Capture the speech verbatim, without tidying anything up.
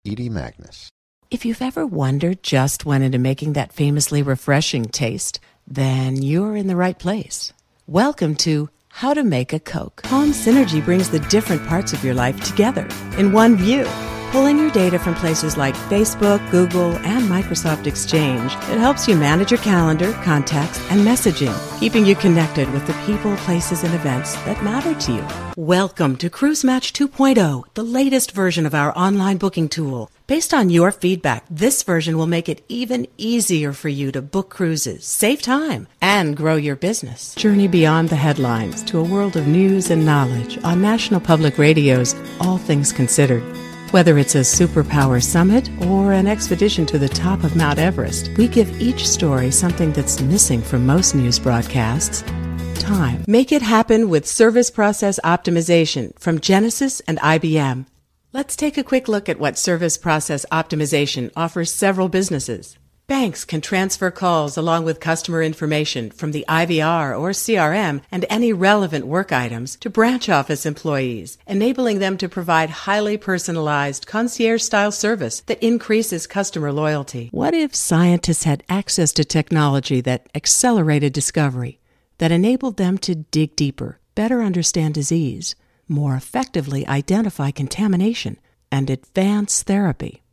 Edie Magnus. If you've ever wondered just when into making that famously refreshing taste, then you're in the right place. Welcome to How to Make a Coke. Palm Synergy brings the different parts of your life together in one view. Pulling your data from places like Facebook, Google, and Microsoft Exchange, it helps you manage your calendar, contacts, and messaging, keeping you connected with the people, places, and events that matter to you. Welcome to Cruise Match two point oh, the latest version of our online booking tool. Based on your feedback, this version will make it even easier for you to book cruises, save time, and grow your business. Journey beyond the headlines to a world of news and knowledge on National Public Radio's All Things Considered. Whether it's a superpower summit or an expedition to the top of Mount Everest, we give each story something that's missing from most news broadcasts: time. Make it happen with Service Process Optimization from Genesis and I B M. Let's take a quick look at what Service Process Optimization offers several businesses. Banks can transfer calls along with customer information from the I V R or C R M and any relevant work items to branch office employees, enabling them to provide highly personalized concierge-style service that increases customer loyalty. What if scientists had access to technology that accelerated discovery, that enabled them to dig deeper, better understand disease, more effectively identify contamination, and advance therapy?